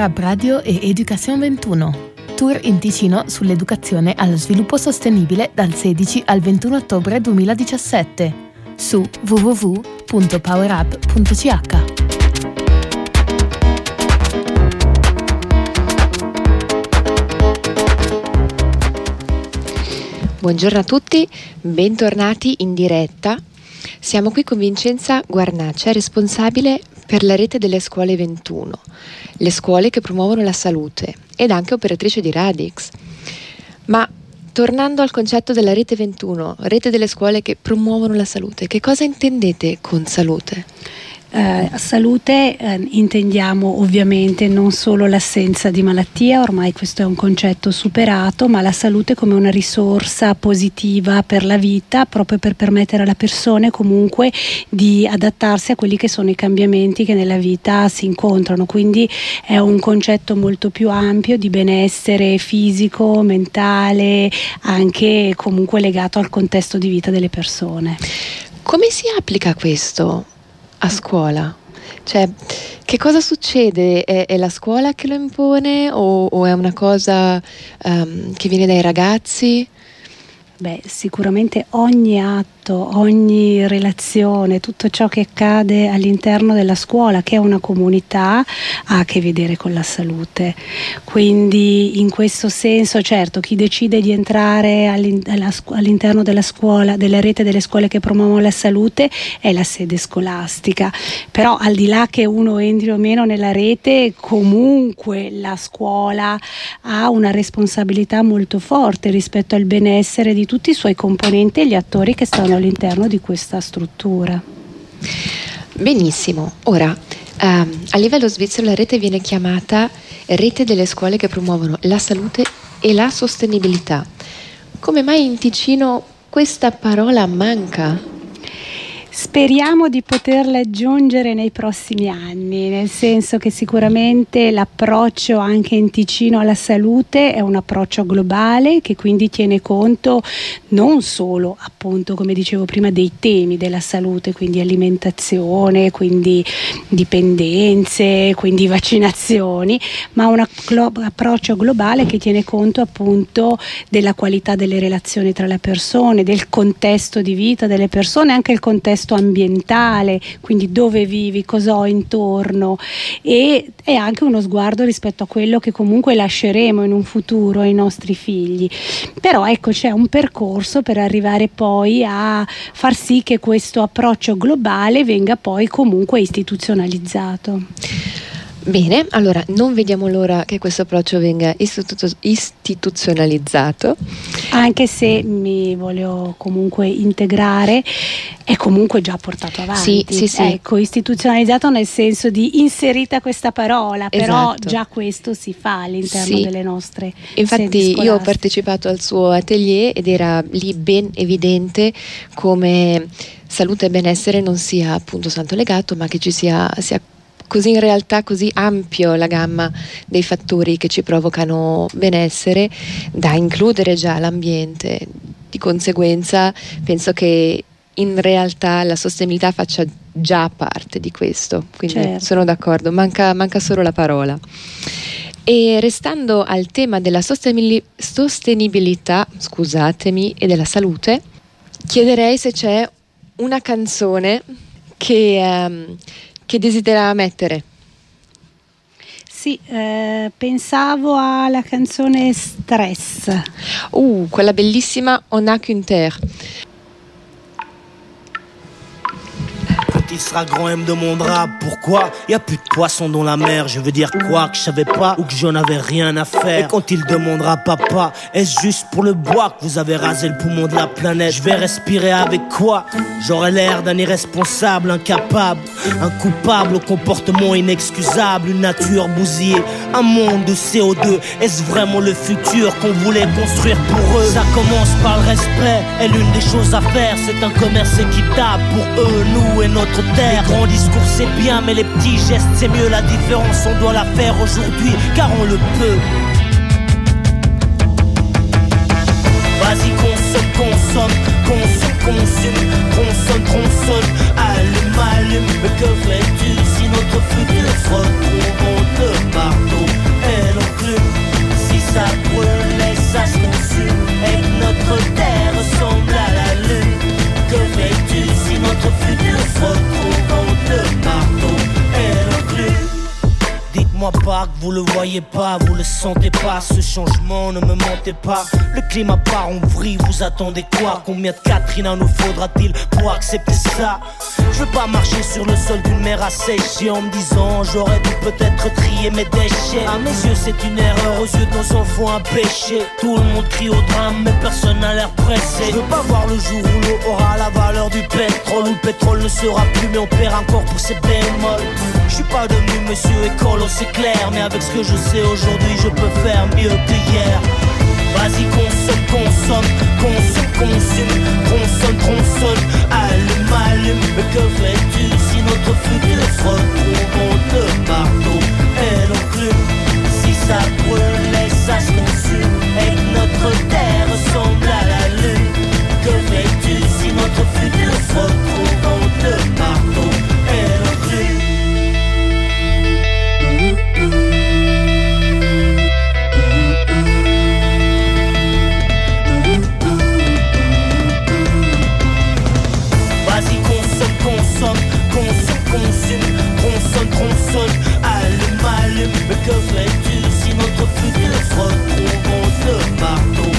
Up Radio e Education 21. Tour in Ticino sull'educazione allo sviluppo sostenibile dal 16 al 21 ottobre 2017 su www.powerup.ch. Buongiorno a tutti, bentornati in diretta. Siamo qui con Vincenza Guarnaccia, responsabile per la rete delle scuole 21, le scuole che promuovono la salute, ed anche operatrice di Radix. Ma tornando al concetto della rete 21, rete delle scuole che promuovono la salute, che cosa intendete con salute? Salute intendiamo ovviamente non solo l'assenza di malattia, ormai questo è un concetto superato, ma la salute come una risorsa positiva per la vita, proprio per permettere alle persone comunque di adattarsi a quelli che sono i cambiamenti che nella vita si incontrano. Quindi è un concetto molto più ampio di benessere fisico, mentale, anche comunque legato al contesto di vita delle persone. Come si applica questo a scuola? Cioè, che cosa succede? È la scuola che lo impone o è una cosa che viene dai ragazzi? Beh, sicuramente ogni atto, ogni relazione, tutto ciò che accade all'interno della scuola, che è una comunità, ha a che vedere con la salute. Quindi in questo senso, certo, chi decide di entrare all'interno della scuola, della rete delle scuole che promuovono la salute, è la sede scolastica. Però al di là che uno entri o meno nella rete, comunque la scuola ha una responsabilità molto forte rispetto al benessere di tutti i suoi componenti e gli attori che stanno all'interno di questa struttura. Benissimo. Ora, a livello svizzero la rete viene chiamata rete delle scuole che promuovono la salute e la sostenibilità. Come mai in Ticino questa parola manca? Speriamo di poterla aggiungere nei prossimi anni, nel senso che sicuramente l'approccio anche in Ticino alla salute è un approccio globale che quindi tiene conto non solo, appunto, come dicevo prima, dei temi della salute, quindi alimentazione, quindi dipendenze, quindi vaccinazioni, ma un approccio globale che tiene conto appunto della qualità delle relazioni tra le persone, del contesto di vita delle persone, anche il contesto ambientale, quindi dove vivi, cosa ho intorno, e è anche uno sguardo rispetto a quello che comunque lasceremo in un futuro ai nostri figli. Però ecco, c'è un percorso per arrivare poi a far sì che questo approccio globale venga poi comunque istituzionalizzato. Bene, allora non vediamo l'ora che questo approccio venga istituzionalizzato. Anche se mi voglio comunque integrare, è comunque già portato avanti. Sì. Ecco, istituzionalizzato nel senso di inserita questa parola, però esatto. Già questo si fa all'interno delle nostre Infatti sedi scolastiche. Io ho partecipato al suo atelier ed era lì ben evidente come salute e benessere non sia appunto santo legato, ma che ci sia così in realtà così ampio la gamma dei fattori che ci provocano benessere da includere già l'ambiente. Di conseguenza penso che in realtà la sostenibilità faccia già parte di questo, quindi certo. Sono d'accordo, manca solo la parola. E restando al tema della sostenibilità, scusatemi, e della salute, chiederei se c'è una canzone che desidera mettere. Sì, pensavo alla canzone Stress. Quella bellissima On n'a qu'une terre. Il sera grand, elle me demandera pourquoi y a plus de poissons dans la mer. Je veux dire quoi, que je savais pas ou que j'en avais rien à faire. Et quand il demandera papa, est-ce juste pour le bois que vous avez rasé le poumon de la planète? Je vais respirer avec quoi? J'aurai l'air d'un irresponsable, incapable, un coupable au comportement inexcusable, une nature bousillée, un monde de CO2. Est-ce vraiment le futur qu'on voulait construire pour eux? Ça commence par le respect et l'une des choses à faire, c'est un commerce équitable pour eux, nous et notre terre. Les grands discours c'est bien, mais les petits gestes c'est mieux. La différence on doit la faire aujourd'hui, car on le peut. Vas-y consomme, consomme, tronçonne, allume, mais que fais-tu si notre futur se retrouve en le marteau? dites-moi pas que vous le voyez pas, vous le sentez pas, ce changement, ne me mentez pas. Le climat part en vrille, vous attendez quoi? Combien de Katrina nous faudra-t-il pour accepter ça? Je veux pas marcher sur le sol d'une mer asséchée en me disant j'aurais dû peut-être trier mes déchets. À mes yeux c'est une erreur, aux yeux de nos enfants un péché. Tout le monde crie au drame mais personne n'a l'air pressé. Je veux pas voir le jour où l'eau aura la valeur du pétrole, où le pétrole ne sera plus mais on perd encore pour ses bémols. Je suis pas devenu monsieur écolo c'est clair, mais avec ce que je sais aujourd'hui je peux faire mieux que hier. Vas-y consomme, consomme, consomme, consomme, consomme, consomme, allume, allume. Mais que fais-tu si notre futur se retrouve le marteau et l'enclume? Si ça brûle et ça se consume et que notre terre ressemble à la lune, que fais-tu si notre futur se retrouve le marteau et l'enclume? Consomme, consume, consonne, allume, allume. Mais que fais-tu si notre futur se retrouve le marteau